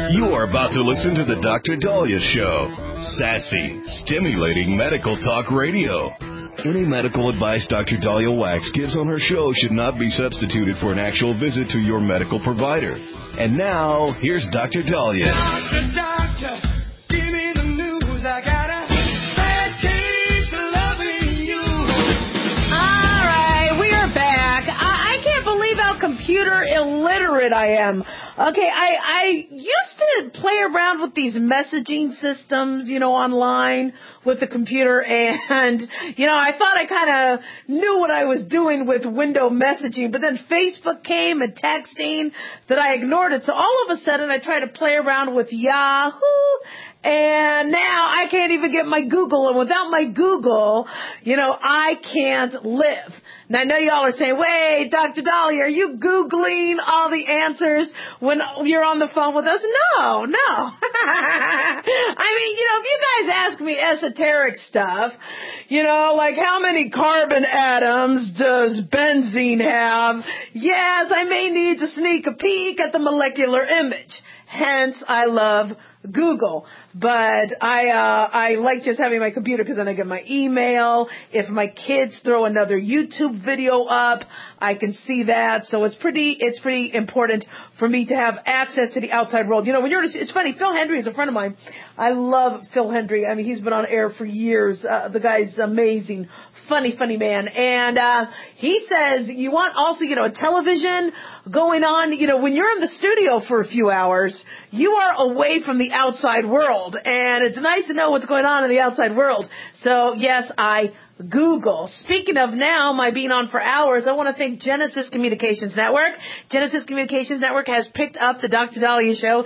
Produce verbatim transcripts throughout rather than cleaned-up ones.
You are about to listen to the Doctor Dahlia Show. Sassy, stimulating medical talk radio. Any medical advice Doctor Dahlia Wax gives on her show should not be substituted for an actual visit to your medical provider. And now, here's Doctor Dahlia. Doctor, doctor, give me the news. I got a bad case of loving you. All right, we are back. I, I can't believe how computer illiterate I am. Okay, I, I used to play around with these messaging systems, you know, online with the computer, and, you know, I thought I kind of knew what I was doing with window messaging, but then Facebook came and texting that I ignored it. So all of a sudden I tried to play around with Yahoo, and now I can't even get my Google, and without my Google, you know, I can't live. Now, I know y'all are saying, wait, Doctor Dahlia, are you Googling all the answers when you're on the phone with us? No, no. I mean, you know, if you guys ask me esoteric stuff, you know, like how many carbon atoms does benzene have? Yes, I may need to sneak a peek at the molecular image. Hence, I love Google. But I uh, I like just having my computer because then I get my email. If my kids throw another YouTube video up, I can see that. So it's pretty it's pretty important for me to have access to the outside world. You know, when you're it's funny. Phil Hendry is a friend of mine. I love Phil Hendry. I mean, he's been on air for years. Uh, the guy's amazing. Funny, funny man. And uh he says you want also, you know, a television going on. You know, when you're in the studio for a few hours, you are away from the outside world. And it's nice to know what's going on in the outside world. So, yes, I Google. Speaking of now, my being on for hours, I want to thank Genesis Communications Network. Genesis Communications Network has picked up the Doctor Dahlia Show.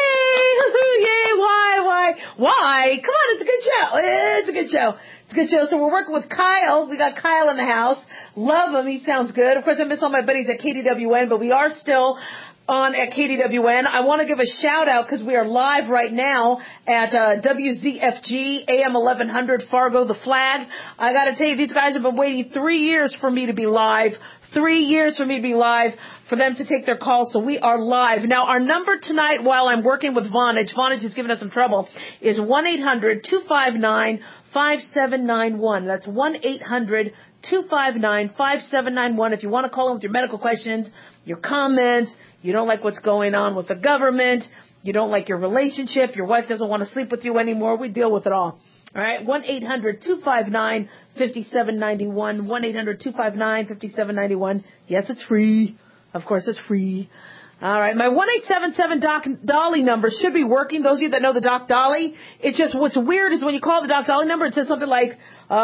Yay! Yay! Why? Why? Why? Come on, it's a good show. It's a good show. It's a good show. So we're working with Kyle. We got Kyle in the house. Love him. He sounds good. Of course, I miss all my buddies at K D W N, but we are still on at K D W N. I want to give a shout out because we are live right now at uh, W Z F G A M eleven hundred Fargo, the Flag. I got to tell you, these guys have been waiting three years for me to be live. Three years for me to be live, for them to take their call. So we are live. Now, our number tonight while I'm working with Vonage, Vonage is giving us some trouble, is one eight hundred two five nine five seven nine one. That's one eight hundred two five nine five seven nine one. If you want to call in with your medical questions, your comments, you don't like what's going on with the government, you don't like your relationship, your wife doesn't want to sleep with you anymore, we deal with it all. All right, one eight hundred two five nine five seven nine one, one eight hundred two five nine five seven nine one. Yes, it's free. Of course, it's free. All right, my one eight seven seven Doc Dolly number should be working. Those of you that know the Doc Dolly, it's just what's weird is when you call the Doc Dolly number, it says something like,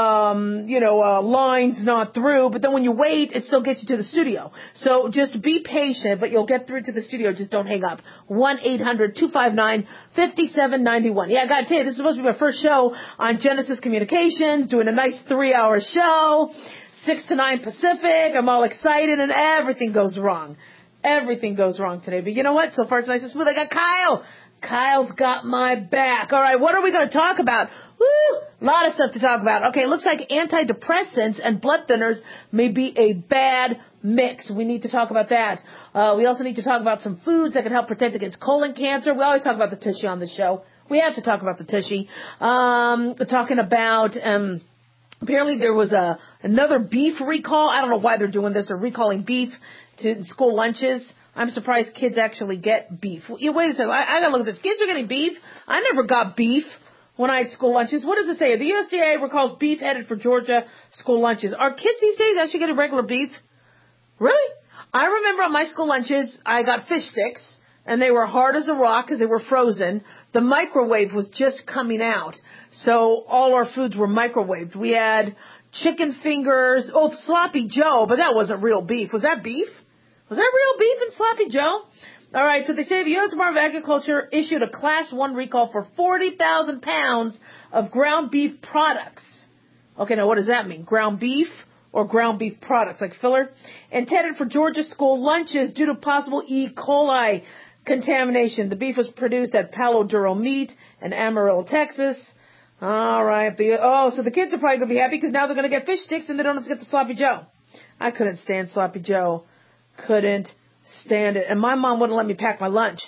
um, you know, uh, lines not through, but then when you wait, it still gets you to the studio. So just be patient, but you'll get through to the studio. Just don't hang up. one eight hundred two five nine five seven nine one. Yeah, I got to tell you, this is supposed to be my first show on Genesis Communications, doing a nice three-hour show, six to nine Pacific. I'm all excited, and everything goes wrong. Everything goes wrong today. But you know what? So far, it's nice and smooth. I got Kyle. Kyle's got my back. All right, what are we going to talk about? Woo! A lot of stuff to talk about. Okay, it looks like antidepressants and blood thinners may be a bad mix. We need to talk about that. Uh, we also need to talk about some foods that can help protect against colon cancer. We always talk about the Tushy on the show. We have to talk about the Tushy. Um, we're talking about... Um, Apparently there was a another beef recall. I don't know why they're doing this. They're recalling beef to school lunches. I'm surprised kids actually get beef. Wait a second. I, I got to look at this. Kids are getting beef. I never got beef when I had school lunches. What does it say? The U S D A recalls beef headed for Georgia school lunches. Are kids these days actually getting regular beef? Really? I remember on my school lunches, I got fish sticks. And they were hard as a rock because they were frozen. The microwave was just coming out. So all our foods were microwaved. We had chicken fingers. Oh, Sloppy Joe, but that wasn't real beef. Was that beef? Was that real beef in Sloppy Joe? All right, so they say the U S Department of Agriculture issued a Class one recall for forty thousand pounds of ground beef products. Okay, now what does that mean? Ground beef or ground beef products like filler? Intended for Georgia school lunches due to possible E. coli contamination. The beef was produced at Palo Duro Meat in Amarillo, Texas. All right. The, oh, so the kids are probably going to be happy because now they're going to get fish sticks and they don't have to get the Sloppy Joe. I couldn't stand Sloppy Joe. Couldn't stand it. And my mom wouldn't let me pack my lunch.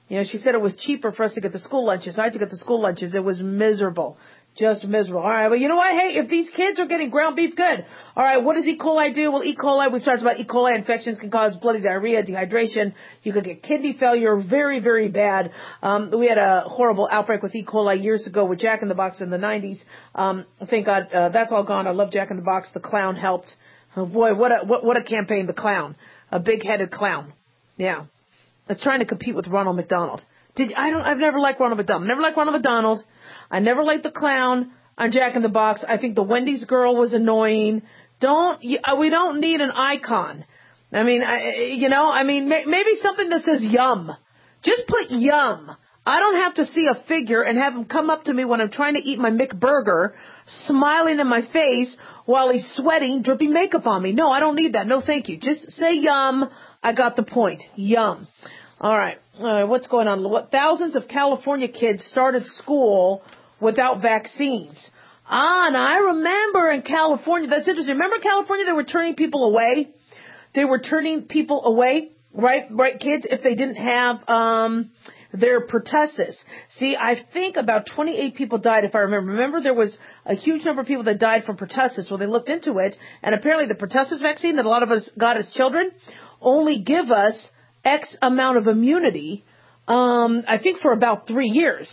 You know, she said it was cheaper for us to get the school lunches. I had to get the school lunches. It was miserable. Just miserable. All right, well, you know what? Hey, if these kids are getting ground beef, good. All right, what does E. coli do? Well, E. coli, we've talked about E. coli infections can cause bloody diarrhea, dehydration. You could get kidney failure, very, very bad. Um, we had a horrible outbreak with E. coli years ago with Jack in the Box in the nineties. Um, thank God uh, that's all gone. I love Jack in the Box. The clown helped. Oh, boy, what a what, what a campaign, the clown. A big-headed clown. Yeah. It's trying to compete with Ronald McDonald. Did I don't I've never liked Ronald McDonald. Never liked Ronald McDonald. I never liked the clown on Jack in the Box. I think the Wendy's girl was annoying. Don't we don't need an icon. I mean, I, you know, I mean, maybe something that says yum. Just put yum. I don't have to see a figure and have him come up to me when I'm trying to eat my McBurger, smiling in my face while he's sweating, dripping makeup on me. No, I don't need that. No, thank you. Just say yum. I got the point. Yum. All right. All right. What's going on? What, thousands of California kids started school without vaccines. Ah, and I remember in California, that's interesting. Remember California, they were turning people away? They were turning people away, right? Right, kids, if they didn't have um their pertussis. See, I think about twenty-eight people died, if I remember. Remember, there was a huge number of people that died from pertussis. Well, they looked into it, and apparently the pertussis vaccine that a lot of us got as children only give us X amount of immunity, um, I think for about three years.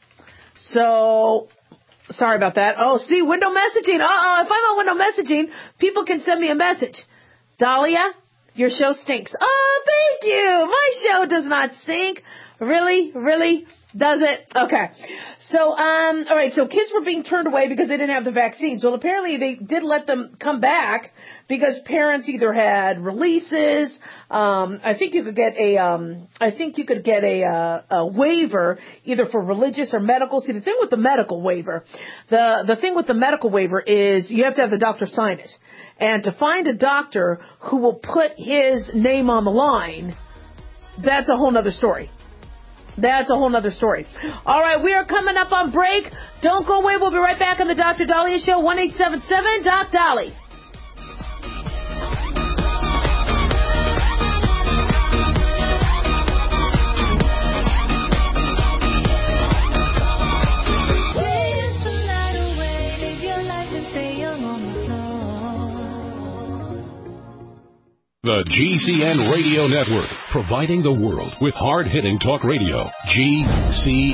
So, sorry about that. Oh, see, window messaging. Uh-oh, if I'm on window messaging, people can send me a message. Dahlia, your show stinks. Oh, thank you. My show does not stink. Really? Really? Does it? Okay. So, um, all right. So kids were being turned away because they didn't have the vaccines. Well, apparently they did let them come back because parents either had releases. Um, I think you could get a, um, I think you could get a, uh, a waiver either for religious or medical. See, the thing with the medical waiver, the, the thing with the medical waiver is you have to have the doctor sign it. And to find a doctor who will put his name on the line, that's a whole nother story. That's a whole nother story. All right, we are coming up on break. Don't go away. We'll be right back on the Doctor Dahlia Show, one eight seven seven, Doc Dolly. The G C N Radio Network, providing the world with hard-hitting talk radio. G C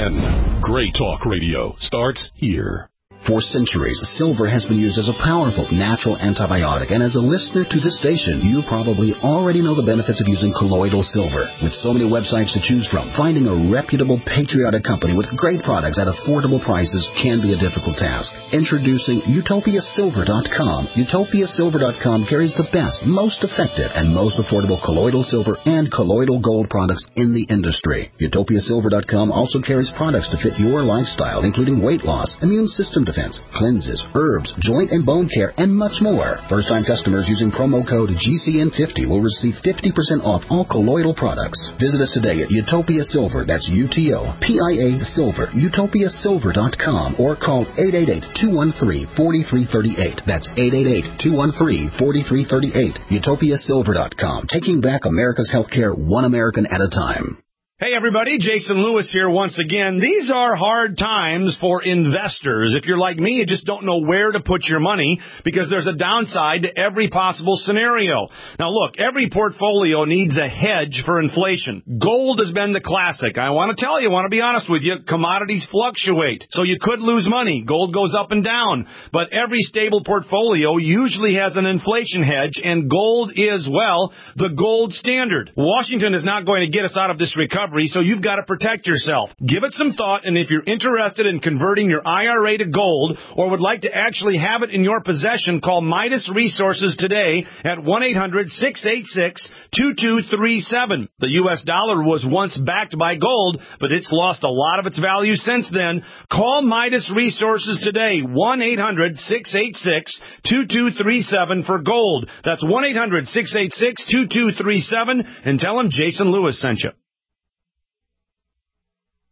N. Great talk radio starts here. For centuries, silver has been used as a powerful natural antibiotic, and as a listener to this station, you probably already know the benefits of using colloidal silver. With so many websites to choose from, finding a reputable, patriotic company with great products at affordable prices can be a difficult task. Introducing Utopia Silver dot com. Utopia Silver dot com carries the best, most effective, and most affordable colloidal silver and colloidal gold products in the industry. Utopia Silver dot com also carries products to fit your lifestyle, including weight loss, immune system defense, cleanses, herbs, joint and bone care, and much more. First-time customers using promo code G C N fifty will receive fifty percent off all colloidal products. Visit us today at Utopia Silver, that's U T O P I A Silver, Utopia Silver dot com, or call eight eight eight, two one three, four three three eight. That's eight eight eight, two one three, four three three eight. Utopia Silver dot com, taking back America's healthcare one American at a time. Hey everybody, Jason Lewis here once again. These are hard times for investors. If you're like me, you just don't know where to put your money because there's a downside to every possible scenario. Now look, every portfolio needs a hedge for inflation. Gold has been the classic. I want to tell you, I want to be honest with you, commodities fluctuate. So you could lose money. Gold goes up and down. But every stable portfolio usually has an inflation hedge, and gold is, well, the gold standard. Washington is not going to get us out of this recovery, so you've got to protect yourself. Give it some thought, and if you're interested in converting your I R A to gold or would like to actually have it in your possession, call Midas Resources today at one eight hundred, six eight six, two two three seven. The U S dollar was once backed by gold, but it's lost a lot of its value since then. Call Midas Resources today, one eight hundred, six eight six, two two three seven for gold. That's one eight hundred, six eight six, two two three seven, and tell them Jason Lewis sent you.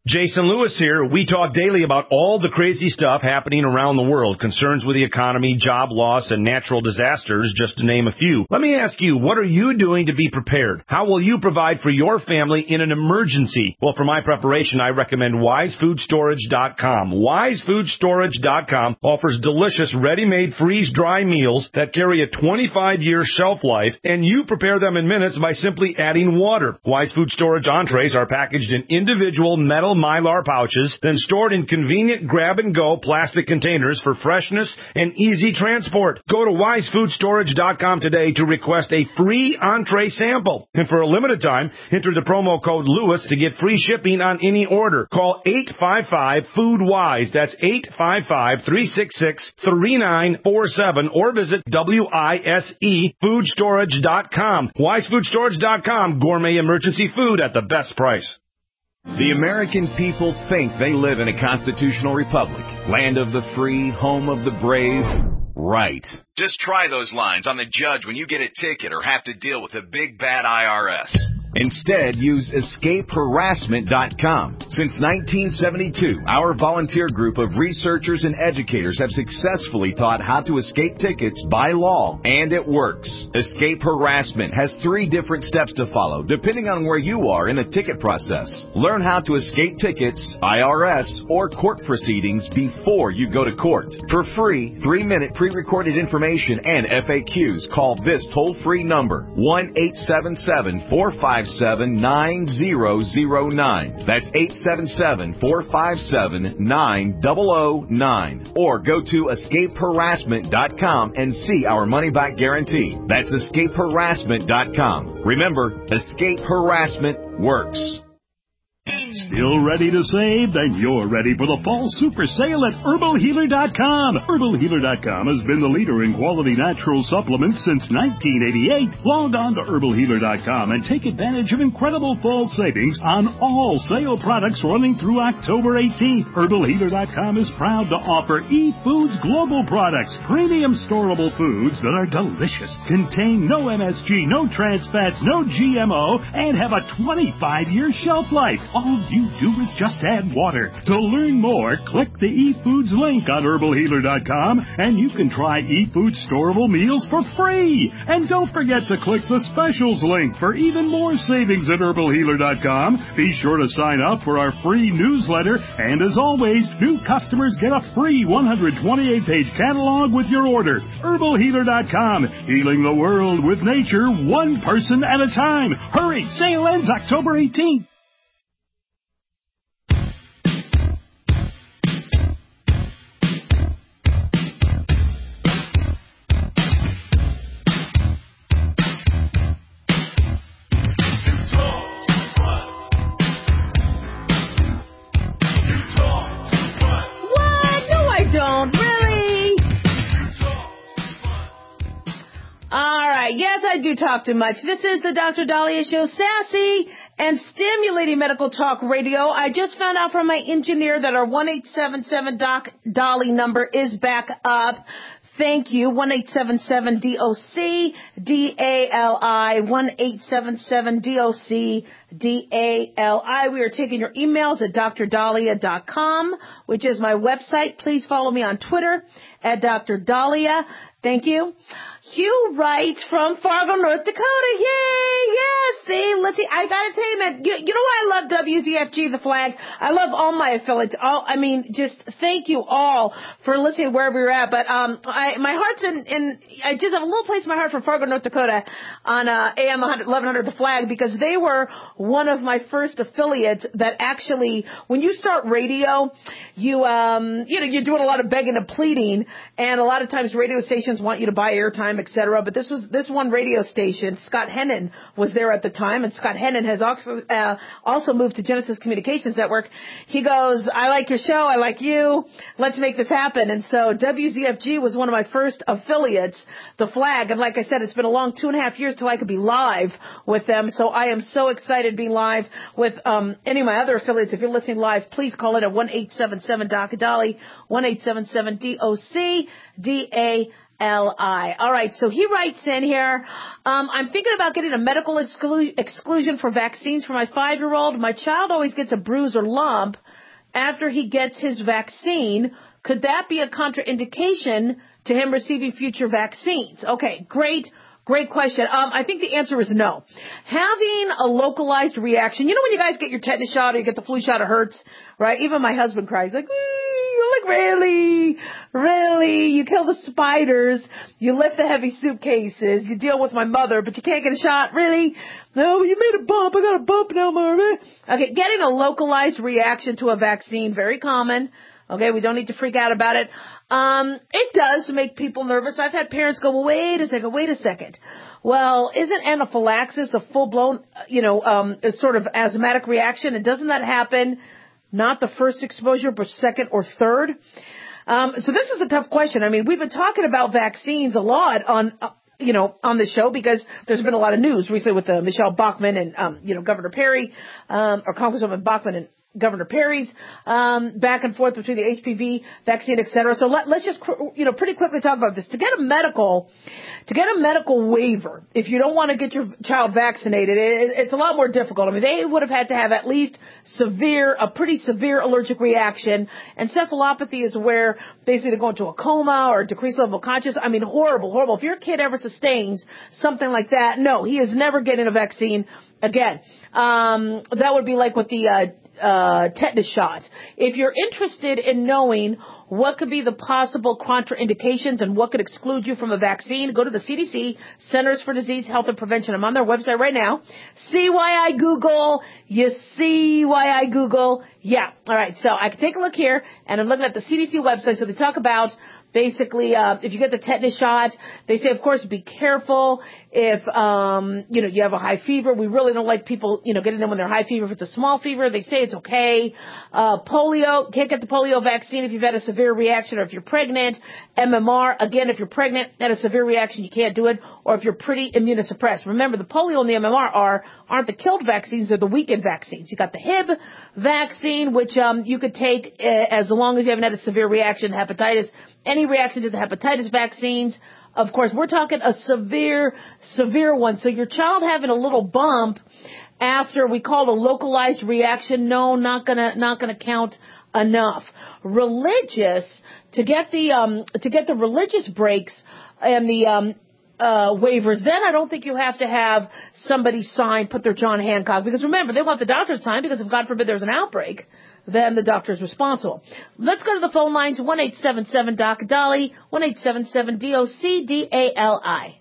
Jason Lewis here. We talk daily about all the crazy stuff happening around the world, concerns with the economy, job loss, and natural disasters, just to name a few. Let me ask you, what are you doing to be prepared? How will you provide for your family in an emergency? Well, for my preparation, I recommend wise food storage dot com. wise food storage dot com offers delicious, ready-made, freeze-dry meals that carry a twenty-five year shelf life, and you prepare them in minutes by simply adding water. Wise Food Storage entrees are packaged in individual metal Mylar pouches, then stored in convenient grab-and-go plastic containers for freshness and easy transport. Go to wise food storage dot com today to request a free entree sample. And for a limited time, enter the promo code Lewis to get free shipping on any order. Call eight five five, food wise. That's eight five five, three six six, three nine four seven or visit wise food storage dot com. wise food storage dot com. Gourmet emergency food at the best price. The American people think they live in a constitutional republic, land of the free, home of the brave. Right. Just try those lines on the judge when you get a ticket or have to deal with a big bad I R S. Instead, use escape harassment dot com. Since nineteen seventy-two, our volunteer group of researchers and educators have successfully taught how to escape tickets by law, and it works. Escape Harassment has three different steps to follow, depending on where you are in the ticket process. Learn how to escape tickets, I R S, or court proceedings before you go to court. For free, three-minute pre-recorded information and F A Qs, call this toll-free number, one eight seven seven, four five seven, nine zero zero nine. That's eight seven seven, four five seven, nine zero zero nine. Or go to escape harassment dot com and see our money-back guarantee. That's escape harassment dot com. Remember, Escape Harassment works. Still ready to save? Then you're ready for the fall super sale at herbal healer dot com. herbal healer dot com has been the leader in quality natural supplements since nineteen eighty-eight. Log on to herbal healer dot com and take advantage of incredible fall savings on all sale products running through October eighteenth. herbal healer dot com is proud to offer eFoods Global products, premium storable foods that are delicious, contain no M S G, no trans fats, no G M O, and have a twenty-five year shelf life. All you do is just add water. To learn more, click the eFoods link on herbal healer dot com, and you can try eFoods storable meals for free. And don't forget to click the specials link for even more savings at herbal healer dot com. Be sure to sign up for our free newsletter, and as always, new customers get a free one hundred twenty-eight page catalog with your order. herbal healer dot com, healing the world with nature, one person at a time. Hurry, sale ends October eighteenth. Yes, I do talk too much. This is the Doctor Dahlia Show, sassy and stimulating medical talk radio. I just found out from my engineer that our one eight seven seven Doc Dolly number is back up. Thank you. one eight seven seven D O C D A L I. one eight seven seven D O C D A L I. We are taking your emails at dr dahlia dot com, which is my website. Please follow me on Twitter at Doctor Dahlia. Thank you. Hugh Wright from Fargo, North Dakota. Yay! Yes! See, let's see. I gotta tell you, man. You, you know why I love W Z F G, the flag? I love all my affiliates. All, I mean, just thank you all for listening wherever you're at. But um, I, my heart's in, in. I just have a little place in my heart for Fargo, North Dakota, on uh, A M eleven hundred, the flag, because they were one of my first affiliates that actually, when you start radio, you um, you know, you're doing a lot of begging and pleading, and a lot of times radio stations want you to buy airtime, et cetera. But this was this one radio station. Scott Hennon was there at the time, and Scott Hennon has also uh, also moved to Genesis Communications Network. He goes, "I like your show. I like you. Let's make this happen." And so W Z F G was one of my first affiliates, the flag. And like I said, it's been a long two and a half years till I could be live with them. So I am so excited to be live with um, any of my other affiliates. If you're listening live, please call in at one eight seven seven D O C D A L Y, one eight seven seven D O C D A L I. All right, so he writes in here, um, I'm thinking about getting a medical exclu- exclusion for vaccines for my five-year-old. My child always gets a bruise or lump after he gets his vaccine. Could that be a contraindication to him receiving future vaccines? Okay, great. Great question. Um, I think the answer is no. Having a localized reaction, you know when you guys get your tetanus shot or you get the flu shot, it hurts, right? Even my husband cries like, you're like, really, really? You kill the spiders, you lift the heavy suitcases, you deal with my mother, but you can't get a shot, really? No, you made a bump. I got a bump now, Marvin. Okay, getting a localized reaction to a vaccine, very common. Okay, we don't need to freak out about it. Um, it does make people nervous. I've had parents go, well, wait a second, wait a second. Well, isn't anaphylaxis a full-blown, you know, um, a sort of asthmatic reaction? And doesn't that happen not the first exposure, but second or third? Um, so this is a tough question. I mean, we've been talking about vaccines a lot on, uh, you know, on the show because there's been a lot of news recently with uh, Michelle Bachmann and, um, you know, Governor Perry, um, or Congresswoman Bachmann and Governor Perry's um, back and forth between the H P V vaccine, et cetera. So let, let's just, you know, pretty quickly talk about this. To get a medical, to get a medical waiver, if you don't want to get your child vaccinated, it, it's a lot more difficult. I mean, they would have had to have at least severe, a pretty severe allergic reaction. Encephalopathy is where basically they go into a coma or decreased level of consciousness. I mean, horrible, horrible. If your kid ever sustains something like that, no, he is never getting a vaccine again. Um, that would be like with the, uh, uh, tetanus shot. If you're interested in knowing what could be the possible contraindications and what could exclude you from a vaccine, go to the C D C, Centers for Disease Health and Prevention. I'm on their website right now. See why I Google. You see why I Google. Yeah. All right. So I can take a look here, and I'm looking at the C D C website. So they talk about basically, uh, if you get the tetanus shot, they say, of course, be careful if, um, you know, you have a high fever. We really don't like people, you know, getting them when they're high fever. If it's a small fever, they say it's okay. Uh, polio, can't get the polio vaccine if you've had a severe reaction or if you're pregnant. M M R, again, if you're pregnant, had a severe reaction, you can't do it. Or if you're pretty immunosuppressed. Remember, the polio and the M M R are, aren't the killed vaccines, they're the weakened vaccines. You got the H I B vaccine, which, um, you could take uh, as long as you haven't had a severe reaction to hepatitis. Any reaction to the hepatitis vaccines, of course, we're talking a severe, severe one. So your child having a little bump after we call it a localized reaction, no, not gonna, not gonna count enough. Religious, to get the, um, to get the religious breaks and the, um, uh, waivers, then I don't think you have to have somebody sign, put their John Hancock, because remember, they want the doctor to sign because if God forbid there's an outbreak, then the doctor is responsible. Let's go to the phone lines, one eight seven seven D O C Dolly, one eight seven seven D O C D A L I.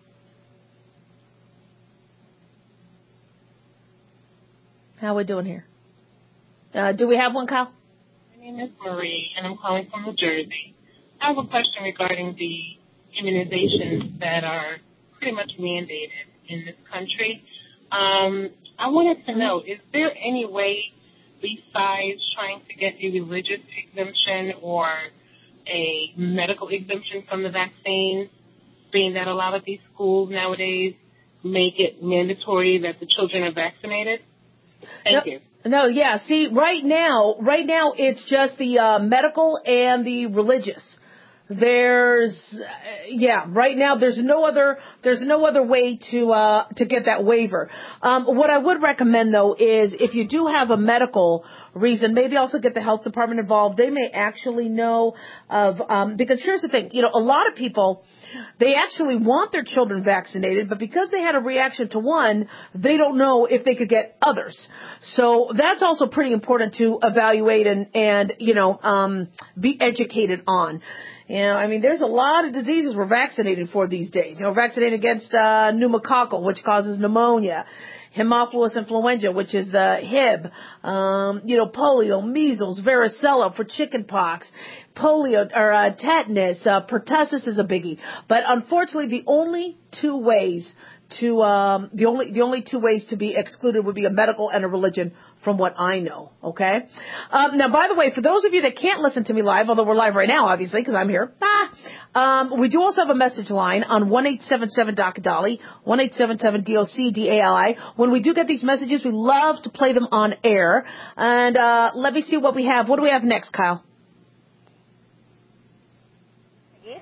How we doing here? Uh, do we have one, Kyle? My name is Marie, and I'm calling from New Jersey. I have a question regarding the immunizations that are pretty much mandated in this country. Um, I wanted to know, is there any way besides trying to get a religious exemption or a medical exemption from the vaccine, being that a lot of these schools nowadays make it mandatory that the children are vaccinated? Thank no, you. No, yeah. See, right now, right now it's just the uh, medical and the religious. There's, uh, yeah, right now there's no other, there's no other way to, uh, to get that waiver. Um, what I would recommend though is if you do have a medical reason, maybe also get the health department involved. They may actually know of, um, because here's the thing, you know, a lot of people, they actually want their children vaccinated, but because they had a reaction to one, they don't know if they could get others. So that's also pretty important to evaluate and, and, you know, um, be educated on. You know, I mean, there's a lot of diseases we're vaccinated for these days. You know, vaccinated against uh, pneumococcal, which causes pneumonia, Haemophilus influenza, which is the H I B, um, you know, polio, measles, varicella for chickenpox, polio or uh, tetanus, uh, pertussis is a biggie. But unfortunately, the only two ways to um, the only the only two ways to be excluded would be a medical and a religion, from what I know. Okay. Um, now, by the way, for those of you that can't listen to me live, although we're live right now, obviously, because I'm here, ah, um, we do also have a message line on one eight seven seven D O C Dolly, one eight seven seven D O C D A L I. When we do get these messages, we love to play them on air. And uh, let me see what we have. What do we have next, Kyle? Yes,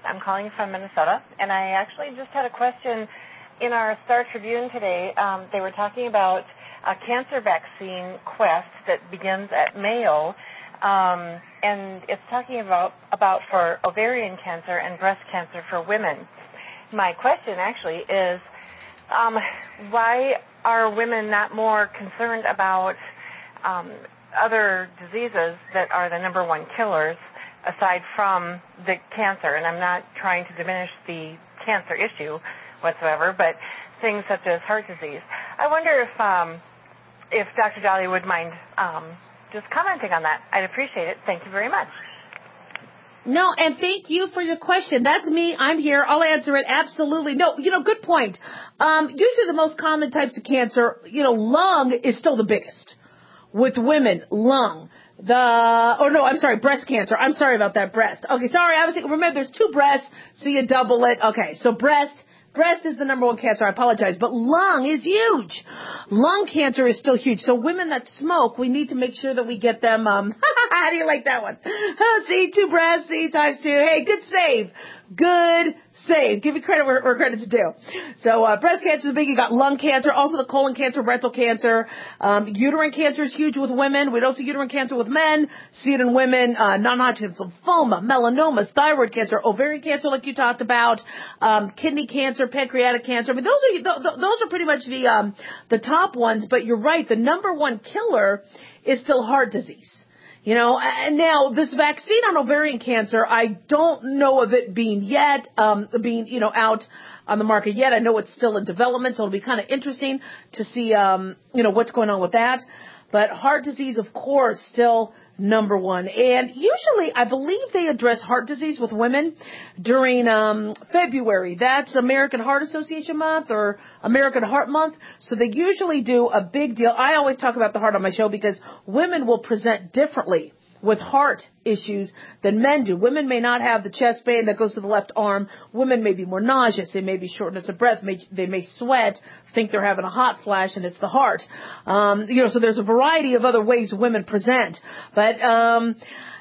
I'm calling from Minnesota, and I actually just had a question. In our Star Tribune today, um, they were talking about a cancer vaccine quest that begins at Mayo, um, and it's talking about, about for ovarian cancer and breast cancer for women. My question actually is, um, why are women not more concerned about um, other diseases that are the number one killers aside from the cancer? And I'm not trying to diminish the cancer issue whatsoever, but things such as heart disease. I wonder if um, if Doctor Dahlia would mind um, just commenting on that. I'd appreciate it. Thank you very much. No, and thank you for your question. That's me. I'm here. I'll answer it. Absolutely. No, you know, good point. Um, usually the most common types of cancer, you know, lung is still the biggest. With women, lung. The, oh no, I'm sorry, breast cancer. I'm sorry about that, breast. Okay, sorry, I was thinking, remember there's two breasts, so you double it. Okay, so breast. Breast is the number one cancer. I apologize. But lung is huge. Lung cancer is still huge. So women that smoke, we need to make sure that we get them, um, how do you like that one? See, two breasts, see, times two. Hey, good save. Good save. Give me credit where, where credit's due. So, uh, breast cancer is big. You got lung cancer, also the colon cancer, rectal cancer. Um, uterine cancer is huge with women. We don't see uterine cancer with men. See it in women. Uh, non-Hodgkin's lymphoma, melanomas, thyroid cancer, ovarian cancer, like you talked about, um, kidney cancer, pancreatic cancer. I mean, those are, th- those are pretty much the, um, the top ones. But you're right. The number one killer is still heart disease. You know, and now this vaccine on ovarian cancer, I don't know of it being yet, um, being, you know, out on the market yet. I know it's still in development, so it'll be kind of interesting to see, um, you know, what's going on with that. But heart disease, of course, still number one. And usually, I believe they address heart disease with women during um February. That's American Heart Association Month or American Heart Month. So they usually do a big deal. I always talk about the heart on my show because women will present differently with heart issues than men do. Women may not have the chest pain that goes to the left arm. Women may be more nauseous. They may be shortness of breath. May, they may sweat, think they're having a hot flash, and it's the heart. Um, you know, so there's a variety of other ways women present. But, um,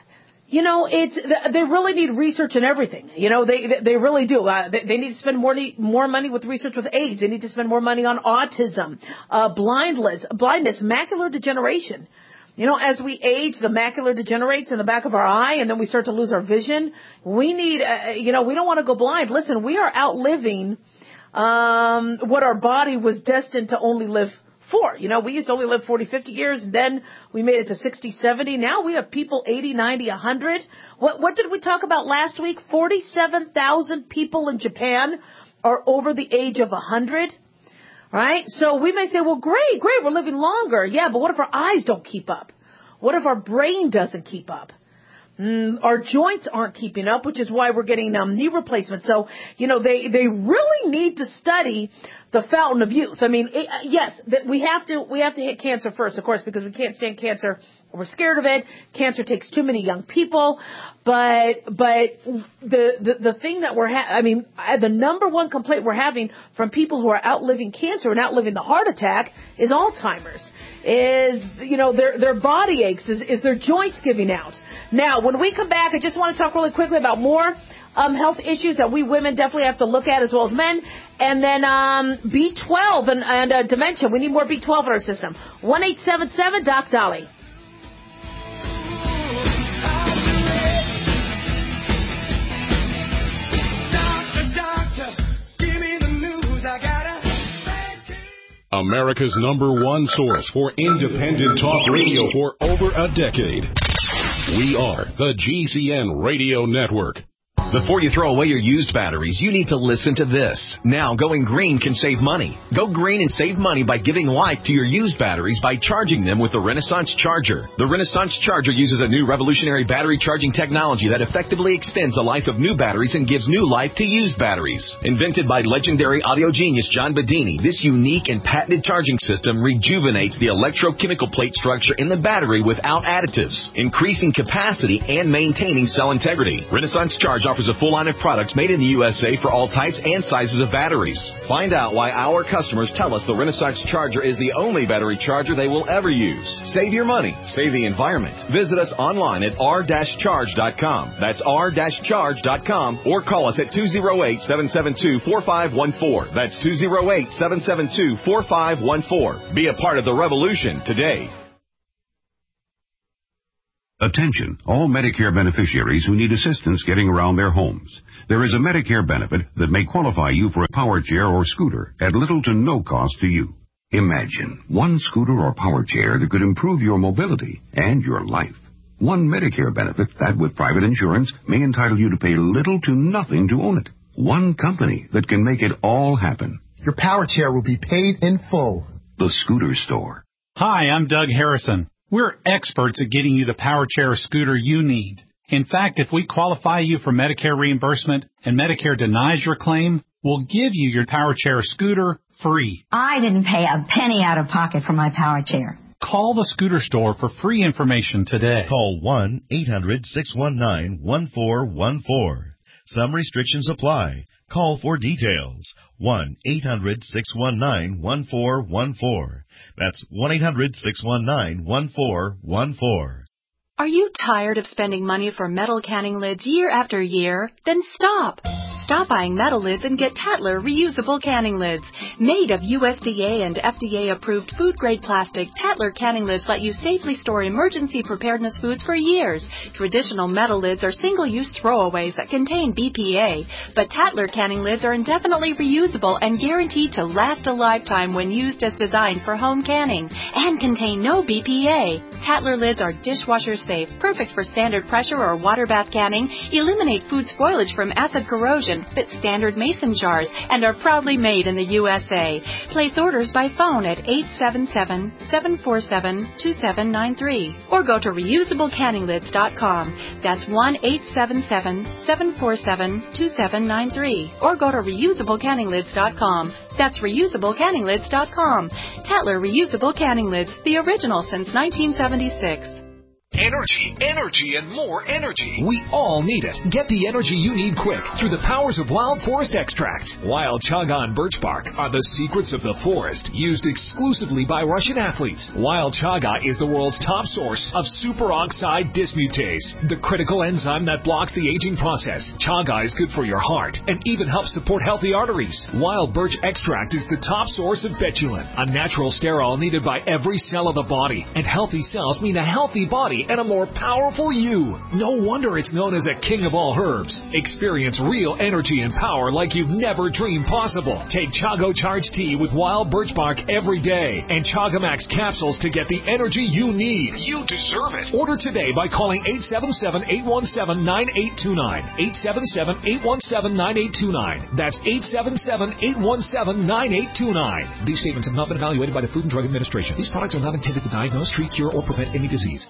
you know, it's, they really need research in everything. You know, they, they really do. Uh, they, they need to spend more, more money with research with AIDS. They need to spend more money on autism, uh, blindness, blindness, macular degeneration. You know, as we age, the macula degenerates in the back of our eye, and then we start to lose our vision. We need, uh, you know, we don't want to go blind. Listen, we are outliving um, what our body was destined to only live for. You know, we used to only live forty, fifty years, and then we made it to sixty, seventy. Now we have people eighty, ninety, one hundred. What, what did we talk about last week? forty-seven thousand people in Japan are over the age of one hundred. Right? So we may say, well, great, great, we're living longer. Yeah, but what if our eyes don't keep up? What if our brain doesn't keep up? Mm, our joints aren't keeping up, which is why we're getting um, knee replacements. So, you know, they, they really need to study the fountain of youth. I mean, it, uh, yes, that we have to we have to hit cancer first, of course, because we can't stand cancer. We're scared of it. Cancer takes too many young people. But but the the, the thing that we're ha- I mean, the number one complaint we're having from people who are outliving cancer and outliving the heart attack is Alzheimer's. Is, you know, their their body aches, is, is their joints giving out. Now, when we come back, I just want to talk really quickly about more um, health issues that we women definitely have to look at as well as men. And then um, B twelve and, and uh, dementia. We need more B twelve in our system. one eight seven seven Doc Dolly. America's number one source for independent talk radio for over a decade. We are the G C N Radio Network. Before you throw away your used batteries, you need to listen to this. Now, going green can save money. Go green and save money by giving life to your used batteries by charging them with the Renaissance Charger. The Renaissance Charger uses a new revolutionary battery charging technology that effectively extends the life of new batteries and gives new life to used batteries. Invented by legendary audio genius John Bedini, this unique and patented charging system rejuvenates the electrochemical plate structure in the battery without additives, increasing capacity and maintaining cell integrity. Renaissance Charger Charge offers a full line of products made in the U S A for all types and sizes of batteries. Find out why our customers tell us the Renaissance Charger is the only battery charger they will ever use. Save your money. Save the environment. Visit us online at r dash charge dot com. That's r dash charge dot com or call us at two oh eight, seven seven two, four five one four. That's two oh eight, seven seven two, four five one four. Be a part of the revolution today. Attention, all Medicare beneficiaries who need assistance getting around their homes. There is a Medicare benefit that may qualify you for a power chair or scooter at little to no cost to you. Imagine one scooter or power chair that could improve your mobility and your life. One Medicare benefit that, with private insurance, may entitle you to pay little to nothing to own it. One company that can make it all happen. Your power chair will be paid in full. The Scooter Store. Hi, I'm Doug Harrison. We're experts at getting you the power chair or scooter you need. In fact, if we qualify you for Medicare reimbursement and Medicare denies your claim, we'll give you your power chair or scooter free. I didn't pay a penny out of pocket for my power chair. Call the Scooter Store for free information today. Call one eight hundred, six one nine, one four one four. Some restrictions apply. Call for details. one eight hundred, six one nine, one four one four. That's one eight hundred, six one nine, one four one four. Are you tired of spending money for metal canning lids year after year? Then stop. Stop buying metal lids and get Tatler reusable canning lids. Made of U S D A and F D A-approved food-grade plastic, Tatler canning lids let you safely store emergency preparedness foods for years. Traditional metal lids are single-use throwaways that contain B P A, but Tatler canning lids are indefinitely reusable and guaranteed to last a lifetime when used as designed for home canning and contain no B P A. Tatler lids are dishwasher safe, perfect for standard pressure or water bath canning, eliminate food spoilage from acid corrosion, fit standard mason jars, and are proudly made in the U S A. Place orders by phone at eight seven seven, seven four seven, two seven nine three or go to reusable canning lids dot com. That's one eight seven seven, seven four seven, two seven nine three or go to reusable canning lids dot com. That's reusable canning lids dot com. Tatler Reusable Canning Lids, the original since nineteen seventy-six. Energy, energy, and more energy. We all need it. Get the energy you need quick through the powers of Wild Forest Extracts. Wild Chaga and birch bark are the secrets of the forest, used exclusively by Russian athletes. Wild Chaga is the world's top source of superoxide dismutase, the critical enzyme that blocks the aging process. Chaga is good for your heart and even helps support healthy arteries. Wild birch extract is the top source of betulin, a natural sterol needed by every cell of the body. And healthy cells mean a healthy body and a more powerful you. No wonder it's known as a king of all herbs. Experience real energy and power like you've never dreamed possible. Take Chago Charge Tea with wild birch bark every day and Chagamax capsules to get the energy you need. You deserve it. Order today by calling eight seven seven, eight one seven, nine eight two nine. eight seven seven, eight one seven, nine eight two nine. That's eight seven seven, eight one seven, nine eight two nine. These statements have not been evaluated by the Food and Drug Administration. These products are not intended to diagnose, treat, cure, or prevent any disease.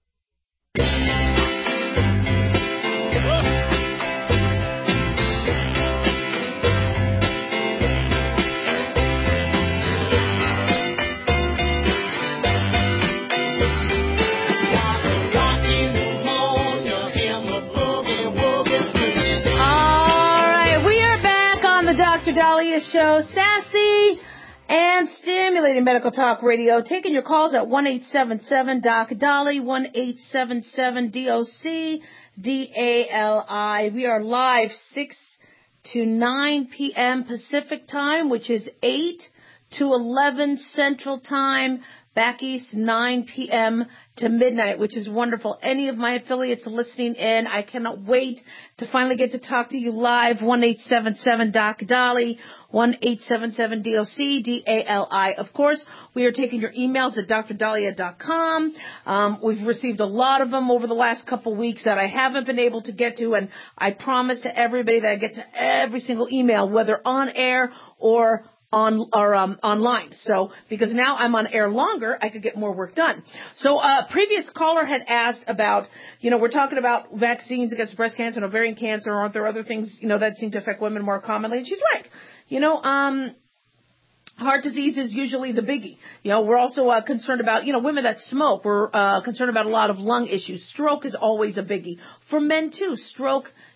Doctor Dahlia Show, sassy and stimulating medical talk radio. Taking your calls at one eight seven seven, D O C, Dali, one eight seven seven, D O C, D A L I. We are live six to nine p.m. Pacific time, which is eight to eleven Central time. Back east, nine p.m. to midnight, which is wonderful. Any of my affiliates listening in, I cannot wait to finally get to talk to you live. one eight seven seven, D O C, Dali, one eight seven seven, D O C, D A L I. Of course, we are taking your emails at dr dahlia dot com. Um, we've received a lot of them over the last couple weeks that I haven't been able to get to, and I promise to everybody that I get to every single email, whether on air or on or um, online. So because now I'm on air longer, I could get more work done. So a uh, previous caller had asked about, you know, we're talking about vaccines against breast cancer and ovarian cancer. Aren't there other things, you know, that seem to affect women more commonly? And she's right. You know, um, heart disease is usually the biggie. You know, we're also uh, concerned about, you know, women that smoke. We're uh, concerned about a lot of lung issues. Stroke is always a biggie. For men, too, stroke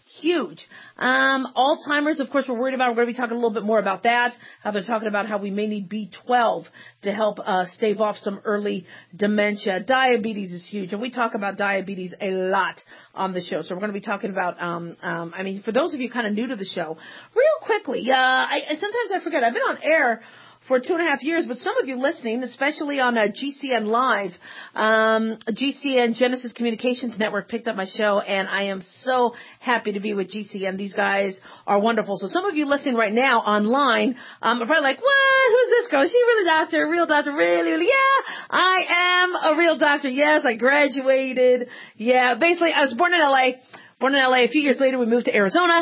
Huge. Um, Alzheimer's, of course, we're worried about. We're going to be talking a little bit more about that, how they're talking about how we may need B twelve to help uh, stave off some early dementia. Diabetes is huge, and we talk about diabetes a lot on the show. So we're going to be talking about, um, um, I mean, for those of you kind of new to the show, real quickly, uh, I, sometimes I forget, I've been on air for two and a half years, but some of you listening, especially on uh, G C N Live, um, G C N Genesis Communications Network picked up my show, and I am so happy to be with G C N. These guys are wonderful. So some of you listening right now online um, are probably like, what? Who's this girl? Is she really a doctor? A real doctor? Really, really? Yeah, I am a real doctor. Yes, I graduated. Yeah, basically, I was born in L A. Born in L A. A few years later, we moved to Arizona.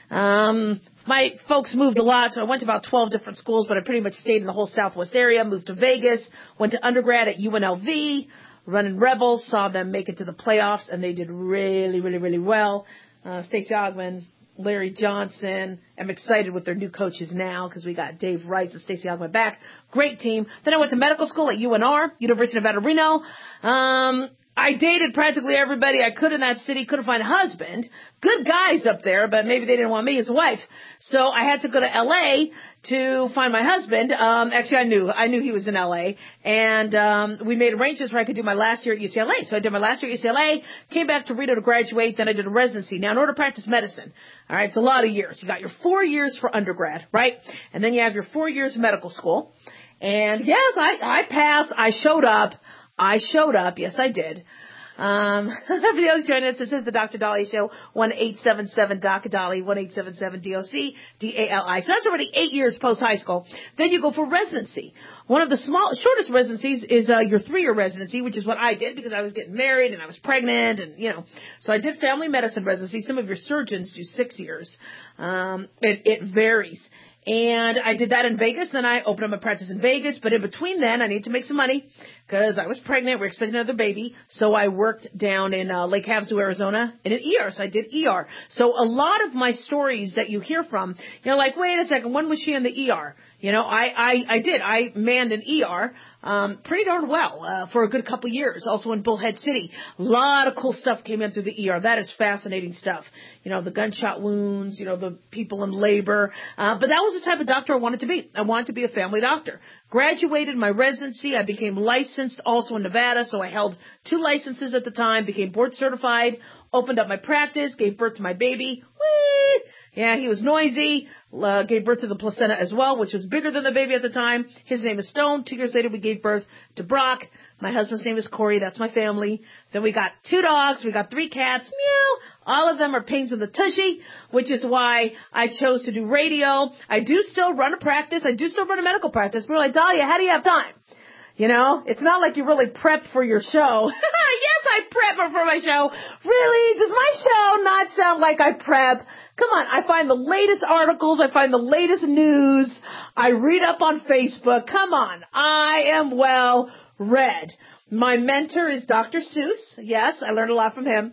Um, my folks moved a lot, so I went to about twelve different schools, but I pretty much stayed in the whole Southwest area, moved to Vegas, went to undergrad at U N L V, running Rebels, saw them make it to the playoffs, and they did really, really, really well. Uh, Stacey Ogman, Larry Johnson. I'm excited with their new coaches now because we got Dave Rice and Stacey Ogman back. Great team. Then I went to medical school at U N R, University of Nevada, Reno. Um, I dated practically everybody I could in that city, couldn't find a husband. Good guys up there, but maybe they didn't want me as a wife. So I had to go to L A to find my husband. Um, actually, I knew, I knew he was in L A. And, um, we made arrangements where I could do my last year at U C L A. So I did my last year at U C L A, came back to Reno to graduate, then I did a residency. Now, in order to practice medicine, all right, it's a lot of years. You got your four years for undergrad, right? And then you have your four years of medical school. And yes, I, I passed. I showed up. I showed up. Yes, I did. Um, for the others joining us, this is the Doctor Dali Show, one eight seven seven D O C Dali, one eight seven seven D O C D A L I. So that's already eight years post-high school. Then you go for residency. One of the small, shortest residencies is uh, your three-year residency, which is what I did because I was getting married and I was pregnant and, you know. So I did family medicine residency. Some of your surgeons do six years. Um, it, it varies. And I did that in Vegas. Then I opened up a practice in Vegas. But in between then, I needed to make some money because I was pregnant. We were expecting another baby. So I worked down in uh, Lake Havasu, Arizona in an E R. So I did E R. So a lot of my stories that you hear from, you're like, wait a second, when was she in the E R? You know, I, I, I did. I manned an E R um, pretty darn well uh, for a good couple years, also in Bullhead City. A lot of cool stuff came in through the E R. That is fascinating stuff. You know, the gunshot wounds, you know, the people in labor. Uh, but that was the type of doctor I wanted to be. I wanted to be a family doctor. Graduated my residency. I became licensed also in Nevada, so I held two licenses at the time, became board certified, opened up my practice, gave birth to my baby. Whee! Yeah, he was noisy. Uh, gave birth to the placenta as well, which was bigger than the baby at the time. His name is Stone. Two years later, we gave birth to Brock. My husband's name is Corey. That's my family. Then we got two dogs. We got three cats. Meow. All of them are pains in the tushy, which is why I chose to do radio. I do still run a practice. I do still run a medical practice. But we're like, Dahlia, how do you have time? You know, it's not like you really prep for your show. Yes, I prep for my show. Really? Does my show not sound like I prep? Come on, I find the latest articles. I find the latest news. I read up on Facebook. Come on, I am well read. My mentor is Doctor Seuss. Yes, I learned a lot from him.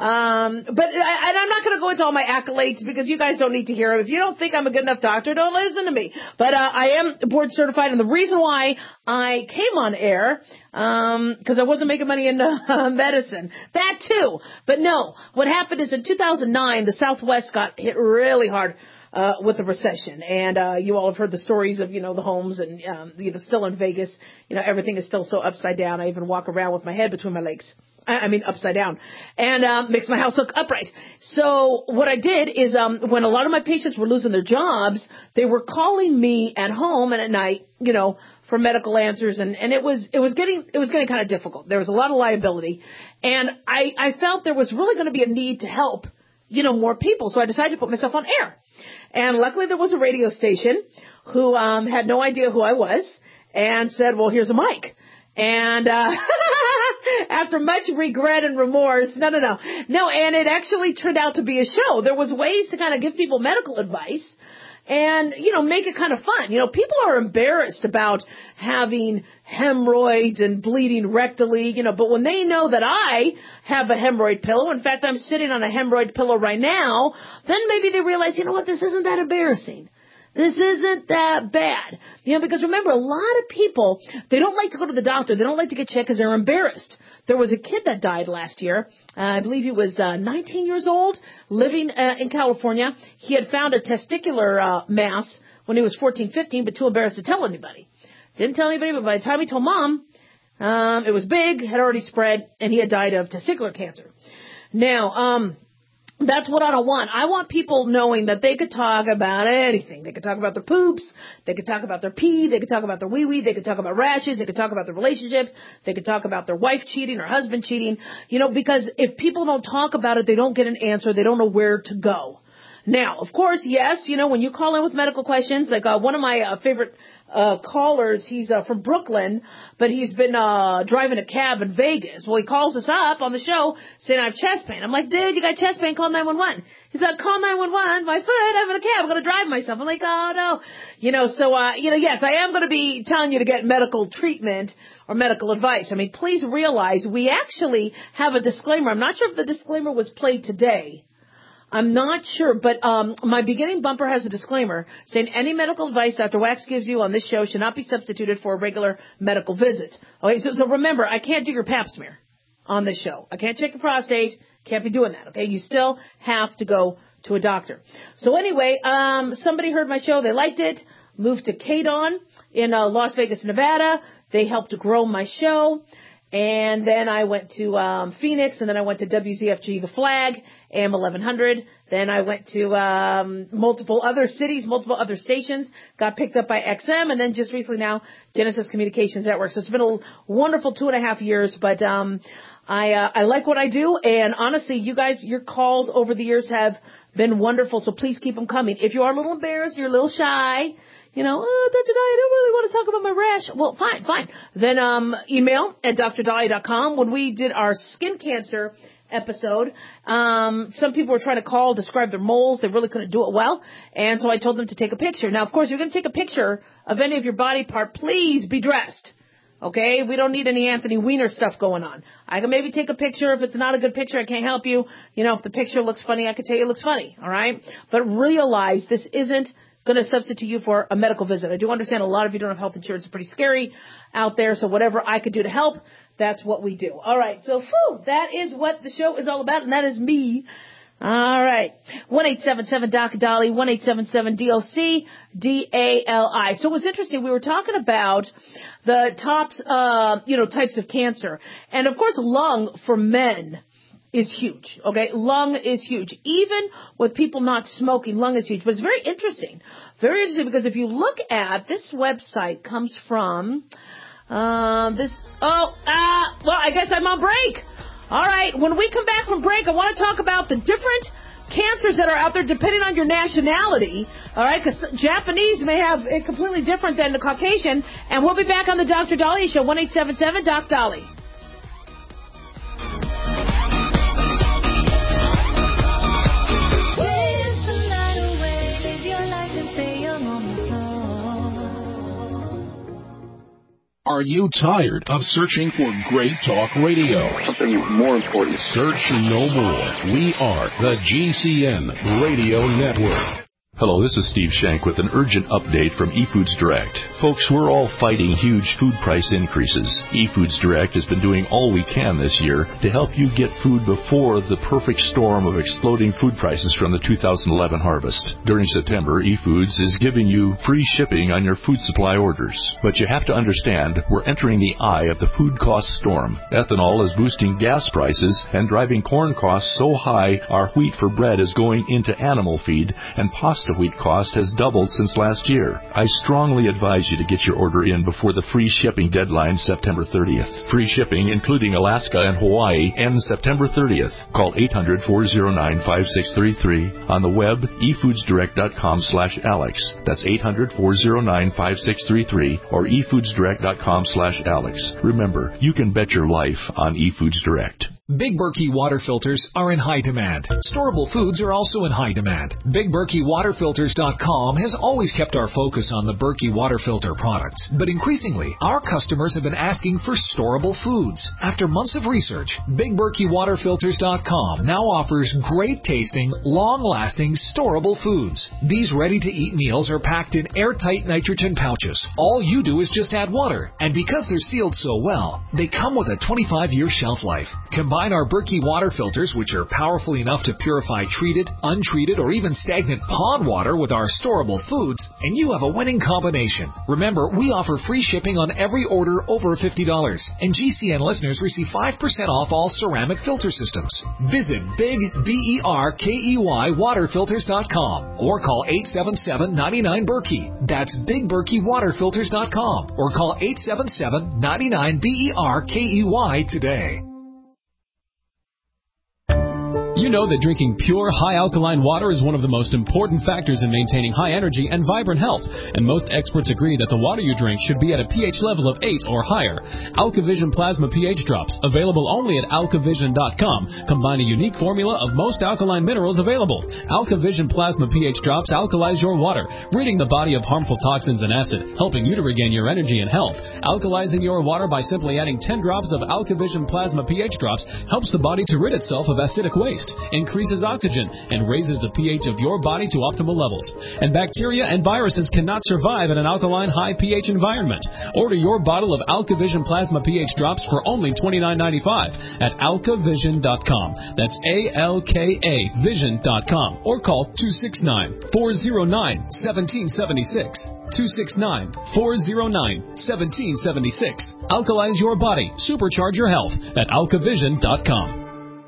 Um, but I, and I'm not going to go into all my accolades because you guys don't need to hear them. If you don't think I'm a good enough doctor, don't listen to me. But uh, I am board certified, and the reason why I came on air um because I wasn't making money in uh, medicine. That too. But no, what happened is in two thousand nine, the Southwest got hit really hard. Uh, with the recession. And, uh, you all have heard the stories of, you know, the homes and, um, you know, still in Vegas, you know, everything is still so upside down. I even walk around with my head between my legs. I, I mean, upside down. And, um, makes my house look upright. So what I did is, um, when a lot of my patients were losing their jobs, they were calling me at home and at night, you know, for medical answers. And, and it was, it was getting, it was getting kind of difficult. There was a lot of liability. And I, I felt there was really going to be a need to help, you know, more people. So I decided to put myself on air. And luckily there was a radio station who um had no idea who I was and said, well, here's a mic. And uh after much regret and remorse, no, no, no. No, and it actually turned out to be a show. There was ways to kind of give people medical advice and, you know, make it kind of fun. You know, people are embarrassed about having hemorrhoids and bleeding rectally, you know, but when they know that I have a hemorrhoid pillow, in fact, I'm sitting on a hemorrhoid pillow right now, then maybe they realize, you know what, this isn't that embarrassing. This isn't that bad. You know, because remember, a lot of people, they don't like to go to the doctor. They don't like to get checked because they're embarrassed. There was a kid that died last year. Uh, I believe he was uh, nineteen years old, living uh, in California. He had found a testicular uh, mass when he was fourteen, fifteen, but too embarrassed to tell anybody. Didn't tell anybody, but by the time he told mom, um, it was big, had already spread, and he had died of testicular cancer. Now, um... that's what I don't want. I want people knowing that they could talk about anything. They could talk about their poops. They could talk about their pee. They could talk about their wee-wee. They could talk about rashes. They could talk about their relationship. They could talk about their wife cheating or husband cheating. You know, because if people don't talk about it, they don't get an answer. They don't know where to go. Now, of course, yes, you know, when you call in with medical questions, like uh, one of my uh, favorite uh callers, he's uh, from Brooklyn, but he's been uh driving a cab in Vegas. Well, he calls us up on the show saying I have chest pain. I'm like, dude, you got chest pain, call nine one one. He's like, call nine one one, my foot, I'm in a cab, I'm going to drive myself. I'm like, oh, no. You know, so, uh, you know, yes, I am going to be telling you to get medical treatment or medical advice. I mean, please realize we actually have a disclaimer. I'm not sure if the disclaimer was played today. I'm not sure, but um my beginning bumper has a disclaimer saying any medical advice Doctor Wax gives you on this show should not be substituted for a regular medical visit. Okay, so, so remember, I can't do your pap smear on this show. I can't check your prostate. Can't be doing that, okay? You still have to go to a doctor. So anyway, um somebody heard my show. They liked it. Moved to K D O N in uh, Las Vegas, Nevada. They helped to grow my show. And then I went to um Phoenix, and then I went to W Z F G The Flag, A M eleven hundred. Then I went to um multiple other cities, multiple other stations, got picked up by X M, and then just recently now, Genesis Communications Network. So it's been a wonderful two and a half years, but um I uh, I like what I do, and honestly, you guys, your calls over the years have been wonderful, so please keep them coming. If you are a little embarrassed, you're a little shy, you know, oh, Doctor Dahlia, I don't really want to talk about my rash. Well, fine, fine. Then um email at D R Dahlia dot com. When we did our skin cancer episode, um some people were trying to call, describe their moles. They really couldn't do it well. And so I told them to take a picture. Now, of course, if you're going to take a picture of any of your body part, please be dressed. Okay? We don't need any Anthony Weiner stuff going on. I can maybe take a picture. If it's not a good picture, I can't help you. You know, if the picture looks funny, I can tell you it looks funny. All right? But realize this isn't going to substitute you for a medical visit. I do understand a lot of you don't have health insurance. It's pretty scary out there. So whatever I could do to help, that's what we do. All right. So, phew, that is what the show is all about, and that is me. All right. one eight seven seven D O C D A L I, one eight seven seven D O C D A L I. So it was interesting. We were talking about the top, uh, you know, types of cancer. And, of course, lung for men is huge, okay? Lung is huge. Even with people not smoking, lung is huge. But it's very interesting. Very interesting because if you look at this website comes from um, this, oh, uh, well, I guess I'm on break. All right. When we come back from break, I want to talk about the different cancers that are out there depending on your nationality. All right, because Japanese may have it completely different than the Caucasian. And we'll be back on the Doctor Dahlia Show, one eight seven seven D O C D A L I. Are you tired of searching for great talk radio? Something more important. Search no more. We are the G C N Radio Network. Hello, this is Steve Shank with an urgent update from eFoods Direct. Folks, we're all fighting huge food price increases. eFoods Direct has been doing all we can this year to help you get food before the perfect storm of exploding food prices from the two thousand eleven harvest. During September, eFoods is giving you free shipping on your food supply orders. But you have to understand, we're entering the eye of the food cost storm. Ethanol is boosting gas prices and driving corn costs so high our wheat for bread is going into animal feed, and pasta wheat cost has doubled since last year. I strongly advise you to get your order in before the free shipping deadline September thirtieth. Free shipping, including Alaska and Hawaii, ends September thirtieth. Call eight hundred, four oh nine, five six three three. On the web, efoodsdirect.com slash Alex. That's eight hundred, four oh nine, five six three three or efoodsdirect.com slash Alex. Remember, you can bet your life on eFoods Direct. Big Berkey water filters are in high demand. Storable foods are also in high demand. Big Berkey Water Filters dot com has always kept our focus on the Berkey water filter products, but increasingly, our customers have been asking for storable foods. After months of research, Big Berkey Water Filters dot com now offers great tasting, long-lasting, storable foods. These ready-to-eat meals are packed in airtight nitrogen pouches. All you do is just add water, and because they're sealed so well, they come with a twenty-five year shelf life. Combine our Berkey water filters, which are powerful enough to purify treated, untreated, or even stagnant pond water with our storable foods, and you have a winning combination. Remember, we offer free shipping on every order over fifty dollars, and G C N listeners receive five percent off all ceramic filter systems. Visit Big B E R K E Y Water Filters dot com or call eight seven seven, nine nine, Berkey. That's Big Berkey Water Filters dot com or call eight seven seven, nine nine, B E R K E Y today. You know that drinking pure, high alkaline water is one of the most important factors in maintaining high energy and vibrant health, and most experts agree that the water you drink should be at a pH level of eight or higher. AlkaVision Plasma pH Drops, available only at alkavision dot com, combine a unique formula of most alkaline minerals available. AlkaVision Plasma pH Drops alkalize your water, ridding the body of harmful toxins and acid, helping you to regain your energy and health. Alkalizing your water by simply adding ten drops of AlkaVision Plasma pH Drops helps the body to rid itself of acidic waste, increases oxygen, and raises the pH of your body to optimal levels. And bacteria and viruses cannot survive in an alkaline high pH environment. Order your bottle of AlkaVision Plasma pH Drops for only twenty-nine ninety-five at alkavision dot com. That's A L K A vision dot com or call two six nine, four zero nine, one seven seven six. two six nine, four zero nine, one seven seven six. Alkalize your body. Supercharge your health at alkavision dot com.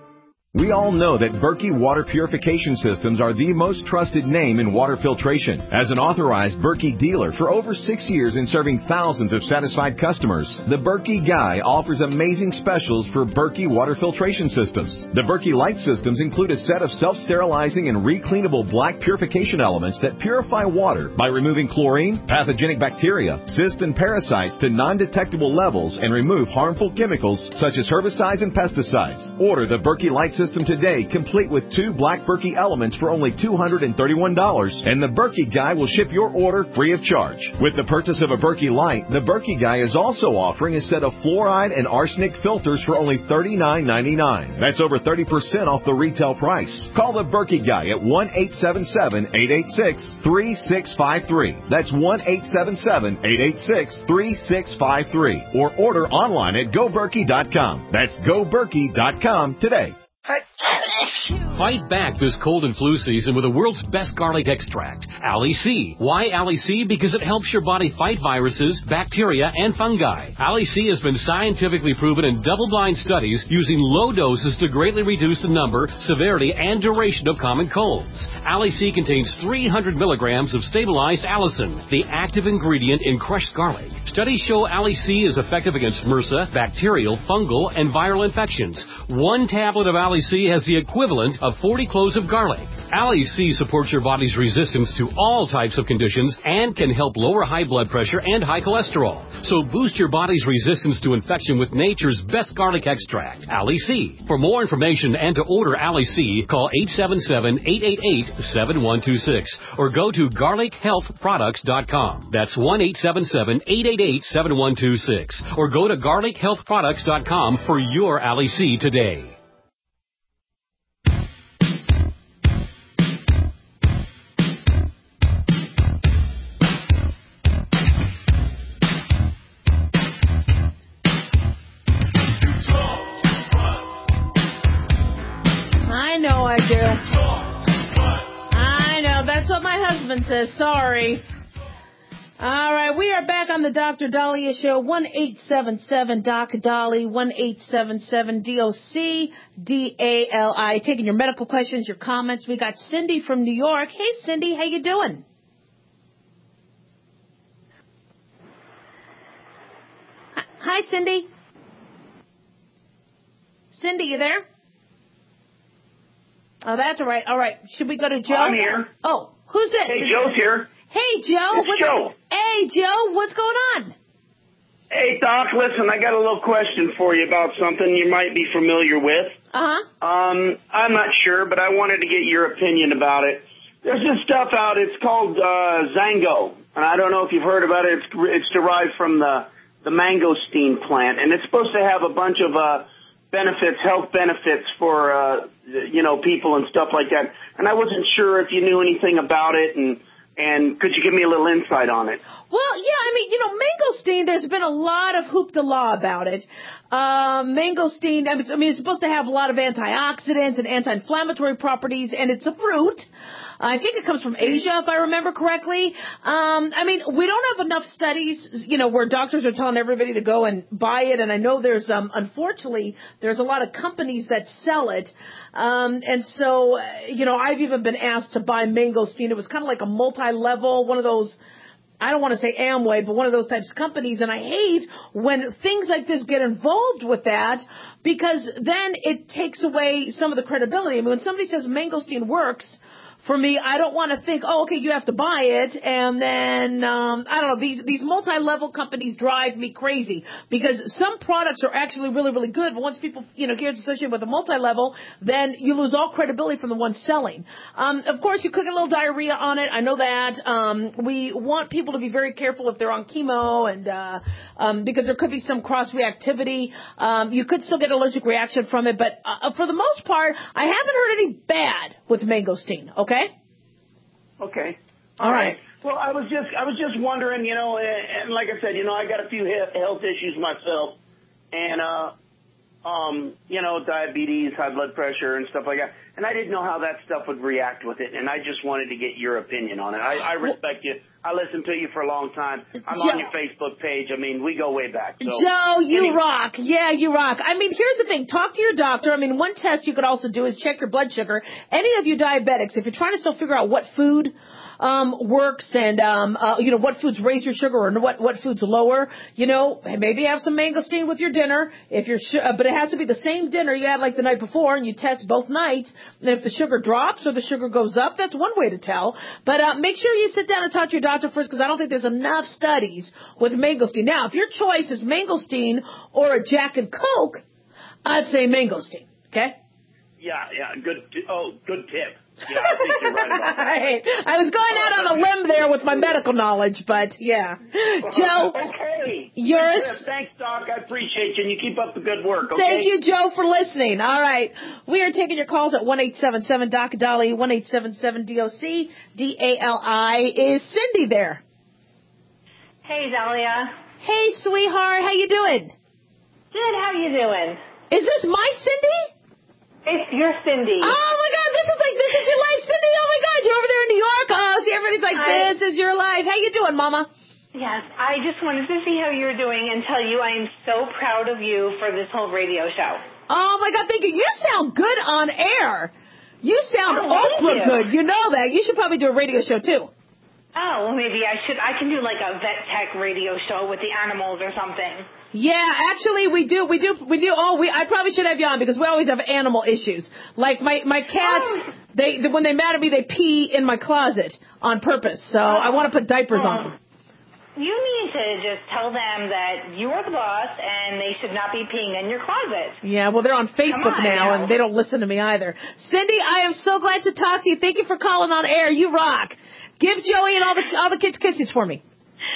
We all know that Berkey Water Purification Systems are the most trusted name in water filtration. As an authorized Berkey dealer for over six years and serving thousands of satisfied customers, the Berkey Guy offers amazing specials for Berkey Water Filtration Systems. The Berkey Light Systems include a set of self-sterilizing and recleanable black purification elements that purify water by removing chlorine, pathogenic bacteria, cysts, and parasites to non-detectable levels and remove harmful chemicals such as herbicides and pesticides. Order the Berkey Light Systems today, complete with two black Berkey elements for only two hundred thirty-one dollars, and the Berkey Guy will ship your order free of charge. With the purchase of a Berkey Light, the Berkey Guy is also offering a set of fluoride and arsenic filters for only thirty-nine ninety-nine. That's over thirty percent off the retail price. Call the Berkey Guy at one eight seven seven, eight eight six, three six five three. That's one eight seven seven, eight eight six, three six five three. Or order online at go berkey dot com. That's go berkey dot com today. Fight back this cold and flu season with the world's best garlic extract, Ali C. Why Ali C? Because it helps your body fight viruses, bacteria, and fungi. Ali C has been scientifically proven in double-blind studies using low doses to greatly reduce the number, severity, and duration of common colds. Ali C contains three hundred milligrams of stabilized allicin, the active ingredient in crushed garlic. Studies show Ali C is effective against MRSA, bacterial, fungal, and viral infections. One tablet of Ali C has the equivalent of forty cloves of garlic. Ali C supports your body's resistance to all types of conditions and can help lower high blood pressure and high cholesterol. So boost your body's resistance to infection with nature's best garlic extract, Ali C. For more information and to order Ali C, call eight seven seven, eight eight eight, seven one two six or go to garlic health products dot com. That's one eight seven seven, eight eight eight, seven one two six or go to garlic health products dot com for your Ali C today. I know I do. I know. That's what my husband says. Sorry. All right. We are back on the Doctor Dahlia Show. one eight seven seven, D O C, Dolly. one eight seven seven, D O C, D A L I. Taking your medical questions, your comments. We got Cindy from New York. Hey, Cindy. How you doing? Hi, Cindy. Cindy, you there? Oh, that's all right. All right. Should we go to Joe? I'm here. Oh, who's this? Hey, Joe's here. Hey, Joe. It's what's, Joe. Hey, Joe. What's going on? Hey, Doc, listen, I got a little question for you about something you might be familiar with. Uh-huh. Um, I'm not sure, but I wanted to get your opinion about it. There's this stuff out, it's called uh, Zango, and I don't know if you've heard about it. It's, it's derived from the, the mangosteen plant, and it's supposed to have a bunch of uh, benefits, health benefits for, uh, you know, people and stuff like that. And I wasn't sure if you knew anything about it, and And could you give me a little insight on it? Well, yeah, I mean, you know, mangosteen, there's been a lot of hoopla about it. Uh, mangosteen, I mean, I mean, it's supposed to have a lot of antioxidants and anti-inflammatory properties, and it's a fruit. I think it comes from Asia, if I remember correctly. Um, I mean, we don't have enough studies, you know, where doctors are telling everybody to go and buy it. And I know there's, um, unfortunately, there's a lot of companies that sell it. Um, and so, you know, I've even been asked to buy mangosteen. It was kind of like a multi-level, one of those, I don't want to say Amway, but one of those types of companies. And I hate when things like this get involved with that, because then it takes away some of the credibility. I mean, when somebody says mangosteen works, for me, I don't want to think, oh, okay, you have to buy it, and then, um, I don't know, these, these multi-level companies drive me crazy, because some products are actually really, really good, but once people, you know, get associated with a multi-level, then you lose all credibility from the one selling. Um, of course, you could get a little diarrhea on it, I know that. Um, we want people to be very careful if they're on chemo, and, uh, um, because there could be some cross-reactivity. Um, you could still get an allergic reaction from it, but, uh, for the most part, I haven't heard any bad with mangosteen, okay? Okay. All right. Well, I was just I was just wondering, you know, and like I said, you know, I got a few he- health issues myself, and uh, um, you know, diabetes, high blood pressure, and stuff like that. And I didn't know how that stuff would react with it, and I just wanted to get your opinion on it. I, I respect you. I listened to you for a long time. I'm Joe, on your Facebook page. I mean, we go way back. So. Joe, you anyway. rock. Yeah, you rock. I mean, here's the thing. Talk to your doctor. I mean, one test you could also do is check your blood sugar. Any of you diabetics, if you're trying to still figure out what food um works and um uh, you know, what foods raise your sugar or what what foods lower, you know, maybe have some mangosteen with your dinner. If you're sh- uh, but it has to be the same dinner you had like the night before, and you test both nights. And if the sugar drops or the sugar goes up, that's one way to tell. But uh make sure you sit down and talk to your doctor first, because I don't think there's enough studies with mangosteen. Now, if your choice is mangosteen or a Jack and Coke, I'd say mangosteen. Okay? Yeah, yeah, good. T- oh, good tip. Yeah, I think you're right about that. Right. I was going out on a limb there with my medical knowledge, but yeah. Joe, okay. yours. Thanks, Doc. I appreciate you, and you keep up the good work, okay? Thank you, Joe, for listening. All right. We are taking your calls at one eight seven seven D O C D A L I, one eight seven seven D O C D A L I. Is Cindy there? Hey, Dahlia. Hey, sweetheart. How you doing? Good. How you doing? Is this my Cindy? It's your Cindy. Oh, my God. This is like, this is your life, Cindy. Oh, my God. You're over there in New York. Oh, see, everybody's like, I, this is your life. How you doing, Mama? Yes. I just wanted to see how you were doing and tell you I am so proud of you for this whole radio show. Oh, my God. Thank you. You sound good on air. You sound Oh, thank ultra you. good. You know that. You should probably do a radio show, too. Oh, well, maybe I should. I can do like a vet tech radio show with the animals or something. Yeah, actually, we do, we do, we do. Oh, we. I probably should have you on, because we always have animal issues. Like my my cats, oh. they when they mad at me, they pee in my closet on purpose. So oh. I want to put diapers oh. on them. You need to just tell them that you are the boss and they should not be peeing in your closet. Yeah, well, they're on Facebook on, now, now, and they don't listen to me either. Cindy, I am so glad to talk to you. Thank you for calling on air. You rock. Give Joey and all the all the kids kisses for me.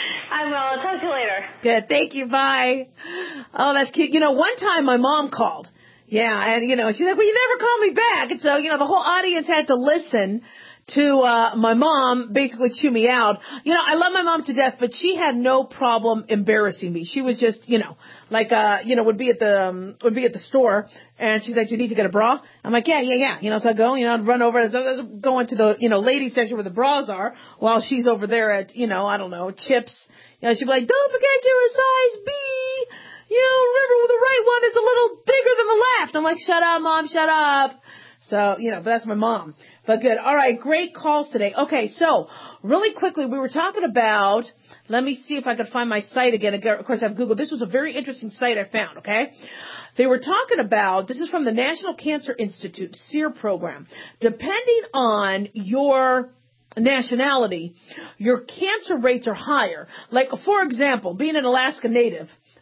I will. I'll talk to you later. Good. Thank you. Bye. Oh, that's cute. You know, one time my mom called. Yeah, and, you know, she's like, well, you never call me back. And so, you know, the whole audience had to listen to uh my mom basically chew me out. You know, I love my mom to death, but she had no problem embarrassing me. She was just, you know, like uh you know, would be at the um, would be at the store, and she's like, "Do you need to get a bra?" I'm like, "Yeah, yeah, yeah." You know, so I go, you know, I'd run over, I'd go into the, you know, ladies section where the bras are, while she's over there at, you know, I don't know, Chips. You know, she'd be like, "Don't forget you're a size B. You know, remember the right one is a little bigger than the left." I'm like, "Shut up, Mom, shut up." So, you know, but that's my mom. But good. All right, great calls today. Okay, so really quickly, we were talking about, let me see if I could find my site again. Of course, I've Googled. This was a very interesting site I found, okay? They were talking about, this is from the National Cancer Institute SEER program. Depending on your nationality, your cancer rates are higher. Like, for example, being an Alaska Native,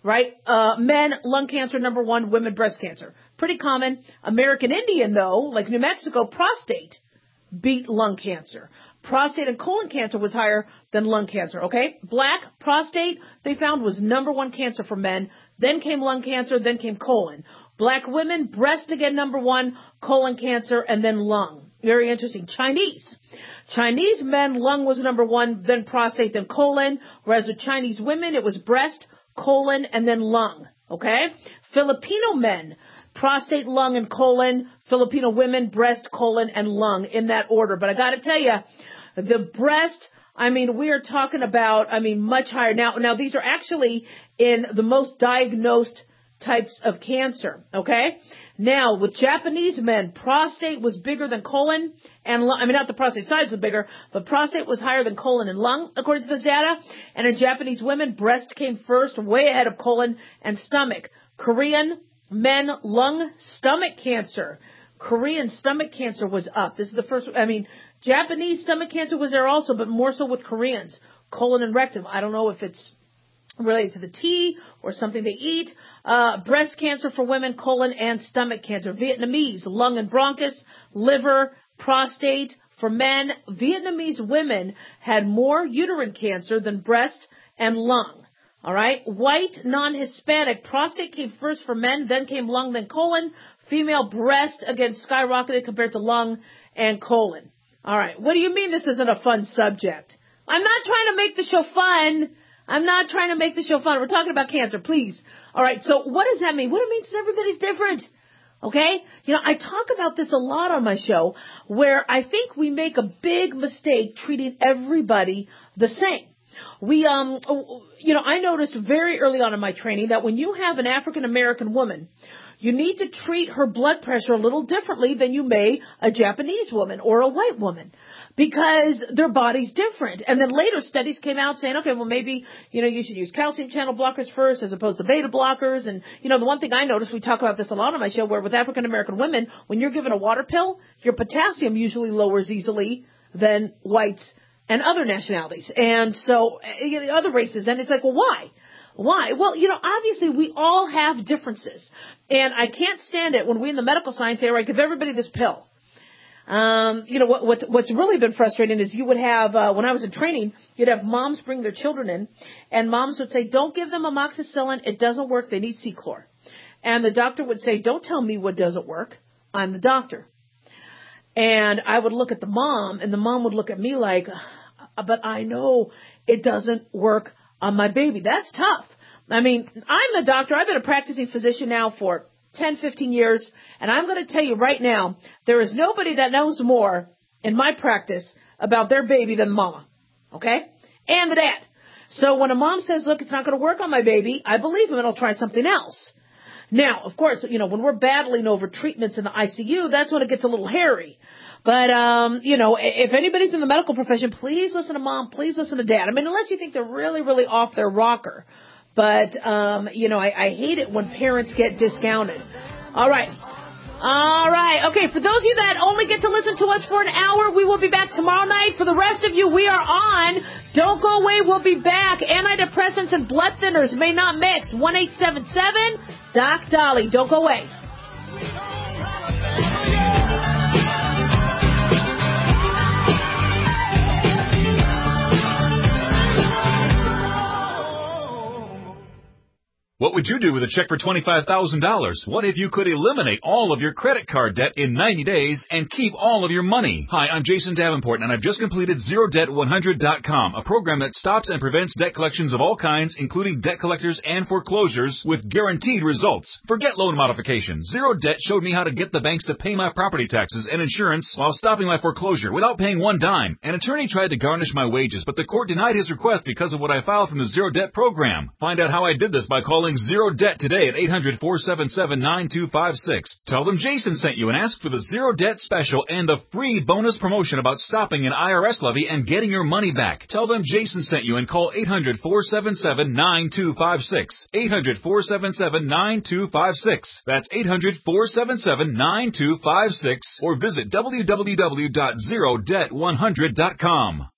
right? Uh, men, lung cancer, number one, women, breast cancer. Pretty common. American Indian, though, like New Mexico, prostate beat lung cancer. Prostate and colon cancer was higher than lung cancer, okay? Black, prostate, they found was number one cancer for men. Then came lung cancer, then came colon. Black women, breast again number one, colon cancer, and then lung. Very interesting. Chinese. Chinese men, lung was number one, then prostate, then colon. Whereas with Chinese women, it was breast, colon, and then lung, okay? Filipino men, prostate, lung, and colon. Filipino women, breast, colon, and lung in that order. But I got to tell you, the breast, I mean, we are talking about, I mean, much higher. Now, now these are actually in the most diagnosed types of cancer, okay? Now, with Japanese men, prostate was bigger than colon and lung. I mean, not the prostate size was bigger, but prostate was higher than colon and lung, according to this data. And in Japanese women, breast came first, way ahead of colon and stomach. Korean men, lung, stomach cancer. Korean stomach cancer was up. This is the first, I mean, Japanese stomach cancer was there also, but more so with Koreans. Colon and rectum. I don't know if it's related to the tea or something they eat. Uh, breast cancer for women, colon and stomach cancer. Vietnamese, lung and bronchus, liver, prostate. For men, Vietnamese women had more uterine cancer than breast and lung. All right. White, non-Hispanic, prostate came first for men, then came lung, then colon. Female breast, again, skyrocketed compared to lung and colon. All right. What do you mean this isn't a fun subject? I'm not trying to make the show fun. I'm not trying to make the show fun. We're talking about cancer, please. All right. So what does that mean? What it means is everybody's different. Okay? You know, I talk about this a lot on my show where I think we make a big mistake treating everybody the same. We, um, you know, I noticed very early on in my training that when you have an African American woman, you need to treat her blood pressure a little differently than you may a Japanese woman or a white woman because their body's different. And then later studies came out saying, okay, well, maybe, you know, you should use calcium channel blockers first as opposed to beta blockers. And, you know, the one thing I noticed, we talk about this a lot on my show, where with African American women, when you're given a water pill, your potassium usually lowers easily than whites and other nationalities. And so, you know, other races. And it's like, well, why? Why? Well, you know, obviously we all have differences. And I can't stand it when we in the medical science say, all right, give everybody this pill. Um, you know, what, what, what's really been frustrating is you would have, uh, when I was in training, you'd have moms bring their children in, and moms would say, don't give them amoxicillin. It doesn't work. They need C-Chlor. And the doctor would say, don't tell me what doesn't work. I'm the doctor. And I would look at the mom, and the mom would look at me like, but I know it doesn't work on my baby. That's tough. I mean, I'm the doctor. I've been a practicing physician now for ten, fifteen years, and I'm going to tell you right now, there is nobody that knows more in my practice about their baby than mama, okay, and the dad. So when a mom says, look, it's not going to work on my baby, I believe him and I'll try something else. Now, of course, you know, when we're battling over treatments in the I C U, that's when it gets a little hairy. But, um, you know, if anybody's in the medical profession, please listen to mom, please listen to dad. I mean, unless you think they're really, really off their rocker. But, um, you know, I, I hate it when parents get discounted. All right. All right. Okay, for those of you that only get to listen to us for an hour, we will be back tomorrow night. For the rest of you, we are on. Don't go away. We'll be back. Antidepressants and blood thinners may not mix. one eight seven seven Doc Dolly. Don't go away. What would you do with a check for twenty-five thousand dollars? What if you could eliminate all of your credit card debt in ninety days and keep all of your money? Hi, I'm Jason Davenport, and I've just completed zero debt one hundred dot com, a program that stops and prevents debt collections of all kinds, including debt collectors and foreclosures, with guaranteed results. Forget loan modification. Zero Debt showed me how to get the banks to pay my property taxes and insurance while stopping my foreclosure without paying one dime. An attorney tried to garnish my wages, but the court denied his request because of what I filed from the Zero Debt program. Find out how I did this by calling Zero Debt today at eight hundred, four seven seven, nine two five six. Tell them Jason sent you and ask for the Zero Debt special and the free bonus promotion about stopping an I R S levy and getting your money back. Tell them Jason sent you and call eight hundred, four seven seven, nine two five six. eight hundred, four seven seven, nine two five six. That's eight hundred, four seven seven, nine two five six or visit w w w dot zero debt one hundred dot com.